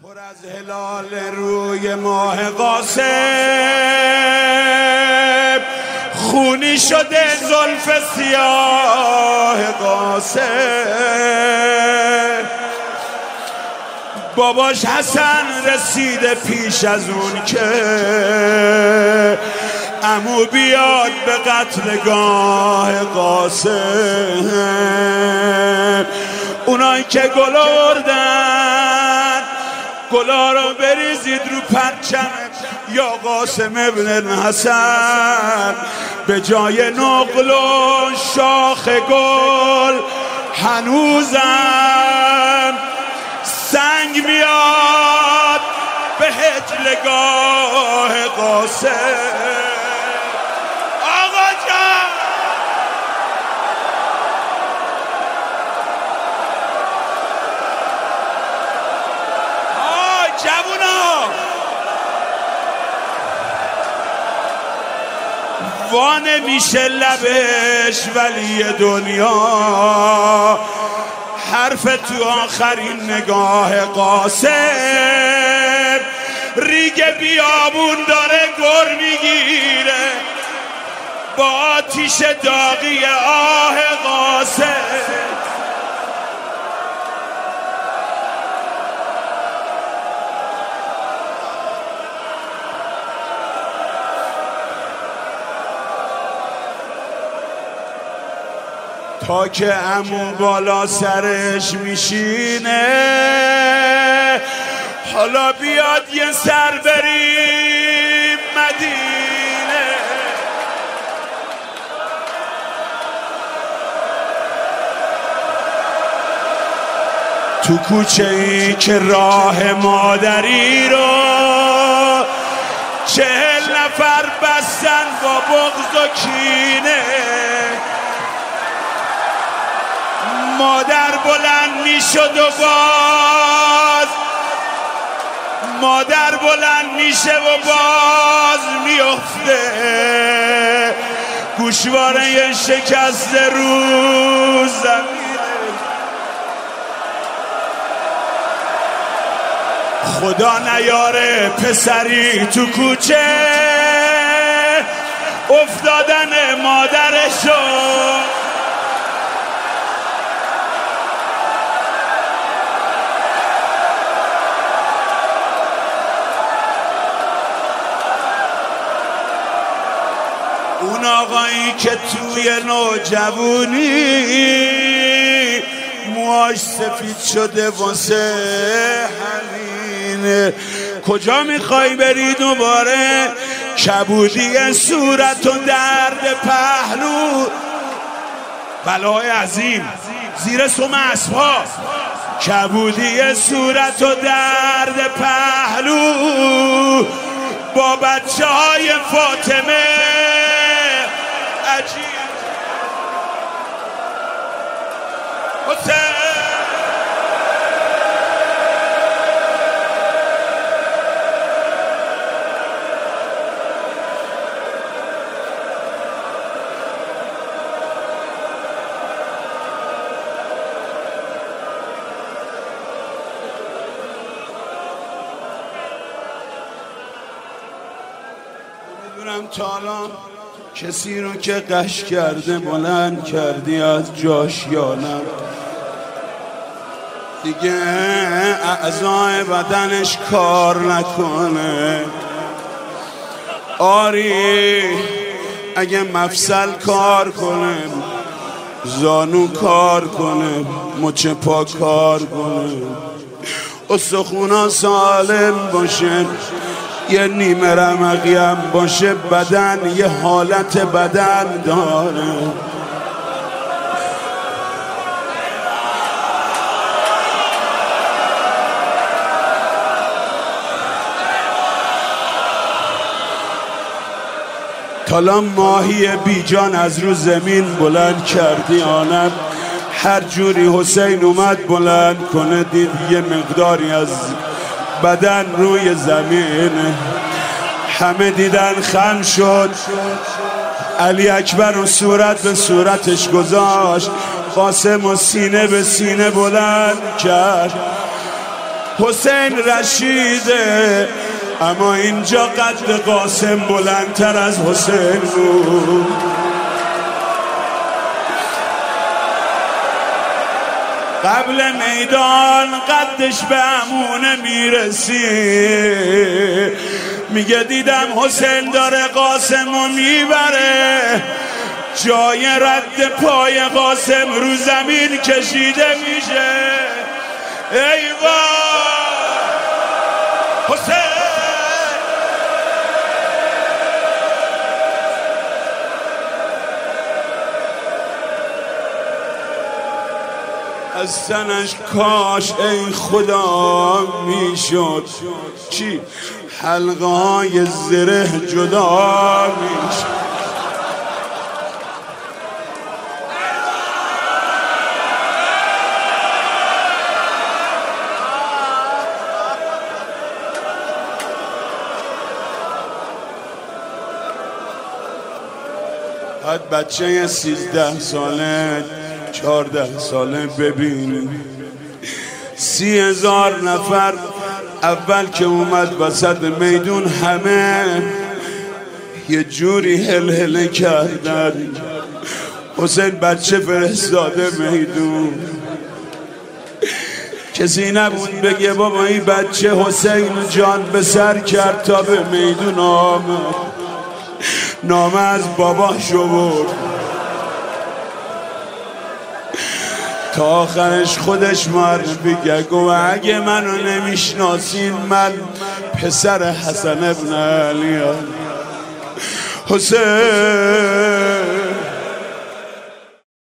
پر از هلال روی ماه قاسم، خونی شده زلف سیاه قاسم. باباش حسن رسیده پیش از اون که عمو بیاد به قتلگاه قاسم. اونایی که گل آوردن گلا رو بریزید رو پرچم یا قاسم ابن حسن. به جای نقل و شاخ گل هنوزم سنگ میاد به هجلگاه قاسم. آقا جان جوونا وانه میشه لبش ولی دنیا حرف تو آخرین نگاه قاسم. ریگ بیابون داره گر میگیره با آتیش داغی آه قاسم. تا که عمو بالا سرش میشینه حالا بیاد یه سر بریم مدینه. تو کوچه ای که راه مادری رو 40 نفر بستن با بغض و کینه. مادر بلند میشد و باز مادر بلند میشه و باز میفته. گوشواره شکست رو زمینه. خدا نیاره پسری تو کوچه افتادن مادرشو. اون آقایی که توی نوجوانی موهاش سفید شده واسه همین. کجا میخوای بری دوباره؟ کبودی صورت و درد پهلو. بلای عظیم زیر سم اسب‌ها. کبودی صورت و درد پهلو با بچه های فاطمه عجیب. حسین میدونم تا الان کسی رو که قش کرده بلند کردی از جاش یا نه. دیگه اعضای بدنش کار نکنه. آری اگه مفصل کار کنه، زانو کار کنه، مچ پا کار کنه، استخونا سالم باشه، یه نیمه رمقی هم باشه، بدن یه حالت بدن داره. تالا ماهی بیجان از رو زمین بلند کردی آنم. هر جوری حسین اومد بلند کنه دید یه مقداری از بدن روی زمین. همه دیدن خم شد. علی اکبر و صورت به صورتش گذاشت. قاسم و سینه به سینه بلند کرد. حسین رشیده، اما اینجا قد قاسم بلندتر از حسین بود. قبل میدان قدش به عمونه میرسی، میگه دیدم حسین داره قاسمو میبره، جای رد پای قاسم رو زمین کشیده میشه. ای وای حسین، از تنش کاش ای خدا میشد چی حلقه های زره جدا میشد. بعد بچه 13 ساله 14 ساله ببینی 30,000 نفر اول که اومد وسط میدون همه یه جوری هل کردن. حسین بچه فرستاده میدون، کسی نبود بگه بابا این بچه حسین جان به سر کرد تا به میدون آمد. نامه از باباش آورد، تا آخرش خودش معرفی کرد، گفت اگه منو نمیشناسین من پسر حسن ابن علی حسین